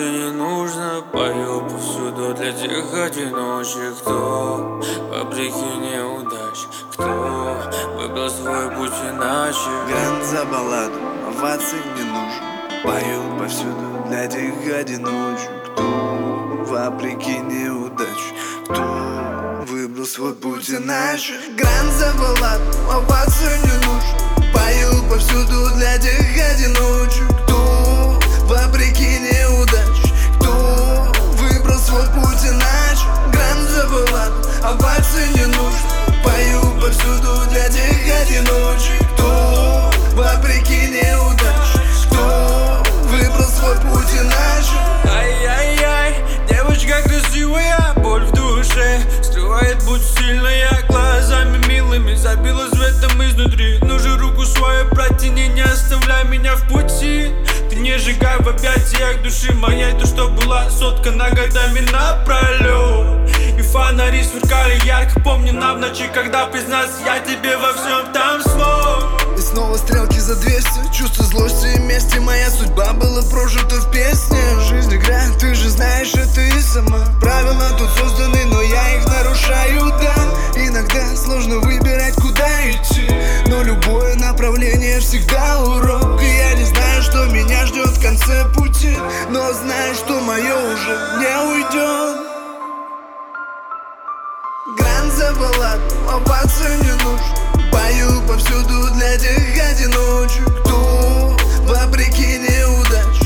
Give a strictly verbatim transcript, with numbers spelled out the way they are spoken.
не нужно. Пою повсюду для тех одиночек, кто вопреки неудач, кто выбрал свой путь иначе. Грант за балладу, оваций не нужен. Пою повсюду для тех одиночек, кто вопреки неудач, кто выбрал свой путь иначе. Грант за балладу, оваций не нужен. Пою повсюду для тех одиночек, кто вопреки неудач, кто выбрал свой путь иначе. Грант за балладу, оваций не нужен. Пою повсюду для тех одиночек, кто вопреки неудач, кто выбрал свой путь иначе. Ай-яй-яй, девочка красивая, боль в душе скрывает, будь сильная. Глазами милыми забилась в этом изнутри. Ну же руку свою протяни, не оставляй меня в пути. Ты не сжигай в объятиях души моей то, что была соткана годами напролет. И фонари сверкали ярко, помню нам в ночи, когда признался я тебе во всем там смог. И снова стрелки за двести, чувство злости и мести. Моя судьба была прожита в песне. Жизнь игра, ты же знаешь это и сама. Правила тут созданы, но я их нарушаю, да. Иногда сложно выбирать, куда идти, но любое направление всегда урок. И я не знаю, что меня ждет в конце пути, но знаю, что мое уже не уйдет. Грант за балладу, оваций не нужен. Пою повсюду для тех одиночек, кто вопреки неудач,